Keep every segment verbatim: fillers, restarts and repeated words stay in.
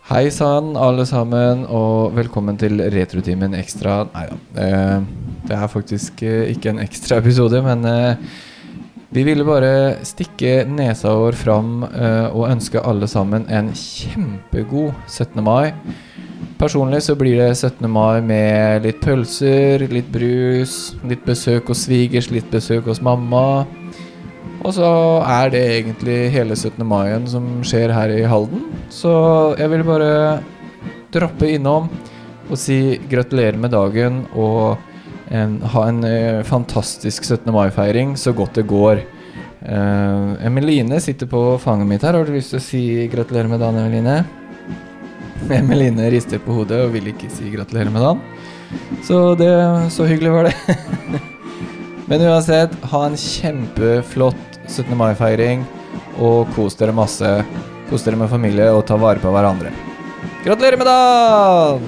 Hei sann alle sammen, og velkommen til Retrotimen Ekstra. Neida, eh, det er faktisk eh, ikke en ekstra episode, men eh, vi ville bare stikke nesa vår fram eh, og ønske alle sammen en kjempegod syttende mai. Personlig så blir det syttende mai med litt pølser, litt brus, litt besøk hos svigers, litt besøk hos mamma. Og så er det egentlig hele syttende maien som skjer her i Halden. Så jeg vil bare droppe innom og si gratulerer med dagen og en, ha en eh, fantastisk syttende mai-feiring så godt det går. Eh, Emeline sitter på fanget mitt her. Har du lyst til å si gratulerer med dagen, Emeline? Emeline rister på hodet og vil ikke si gratulerer med dagen. Så det, så hyggelig var det. Men uansett, ha en kjempeflott syttende mai-feiring, og kos dere masse, kos dere med familie, og ta vare på hverandre. Gratulerer med dagen!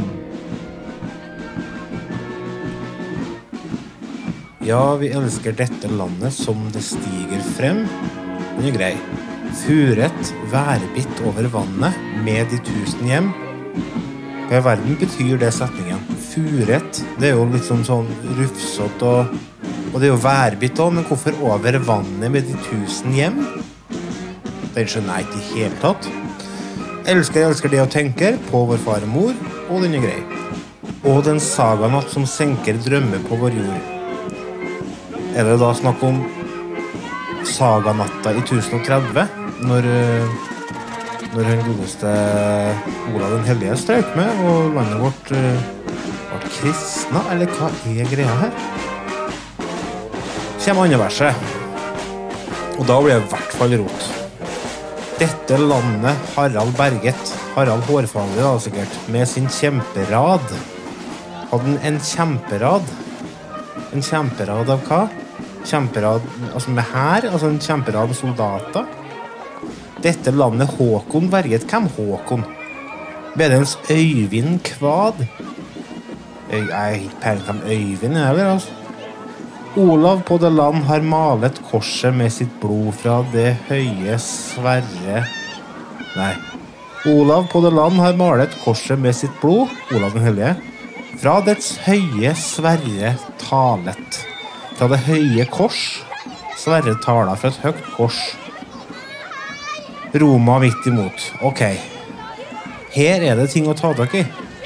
Ja, vi elsker dette landet som det stiger frem. Den er grei. Furet, værbitt over vannet, med de tusen hjem. Hva i verden betyr det setningen? Furet, det er jo litt sånn, sånn rufsot og... Og det er jo værbitt også, men hvorfor over vannet med de tusen hjem? Den skjønner jeg ikke i hele tatt. Elsker, elsker det å tenke på vår far og mor, og den er grei. Og den saganatt som senker drømmer på vår jord. Er det da snakk om saganatta i tusen og tretti, når, når den godeste Olav den Hellige strøk med, og landet vårt ble kristna, eller hva er greia her? Kommer andre verset, og da blir det i hvert fall rot. Dette landet Harald berget, Harald Hårfagre da sikkert, med sin kjemperad. Hadde han en kjemperad? En kjemperad av hva? Kjemperad, altså med her, altså en kjemperad med soldater. Dette landet Håkon berget, hvem Håkon? Bedens Øyvind Kvad? Jeg er ikke peiling hvem Øyvind er, eller altså? Olav på det land har malet korset med sitt blod fra det høye Sverre... Nei. Olav på det land har malet korset med sitt blod, Olav den Hellige, fra dets høye Sverre talet. Fra det høye kors, Sverre taler fra et høyt kors. Roma midt imot. Ok. Her er det ting å ta tak i.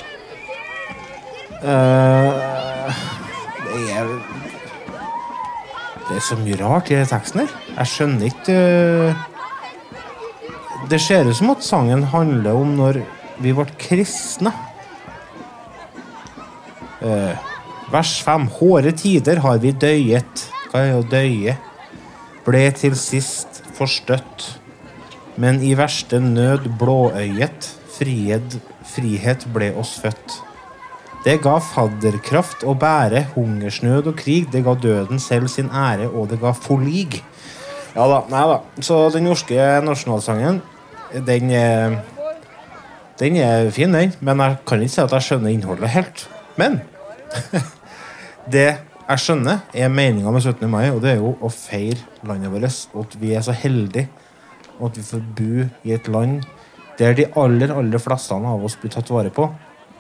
Uh, det er... Det er så mye rart i teksten her. Jeg skjønner ikke... Det ser ut som at sangen handler om når vi ble kristne. Uh, vers fem. Hårde tider har vi døyet. Hva er å døye? Ble til sist forstøtt. Men i verste nød blåøyet. Frihet, frihet ble oss født. Det ga fadderkraft å bære hungersnød og krig. Det ga døden selv sin ære, og det ga forlig. Ja da, nei da. Så den norske nasjonalsangen, den er, den er fin, den. Men jeg kan ikke si at jeg skjønner innholdet helt. Men det jeg skjønner er meningen med syttende mai, og det er jo å feire landet vårt, og at vi er så heldige, og at vi får bo i et land der de aller, aller fleste av oss blir tatt vare på.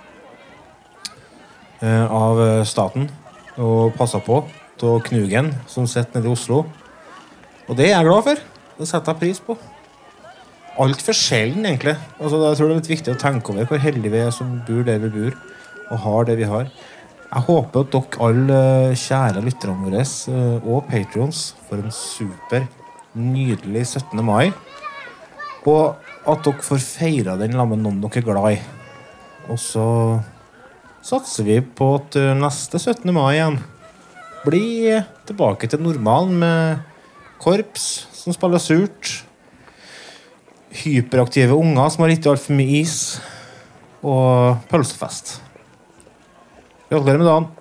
Av staten og passet på til Knugen som sitter nede i Oslo, og det er jeg glad for. Det setter jeg pris på. Alt for sjelden egentlig. Altså, jeg tror det er litt viktig å tenke over hvor heldige vi er som bor der vi bor og har det vi har. Jeg håper at dere alle kjære lytterne våre og Patreons får en super nydelig syttende mai, og at dere får feire den sammen med noen dere er glad i. Og så satser vi på at neste syttende mai igjen blir tilbake til normalen med korps som spiller surt, hyperaktive unger som har ikke alt for mye is, og pølsefest. Gratulerer med dagen!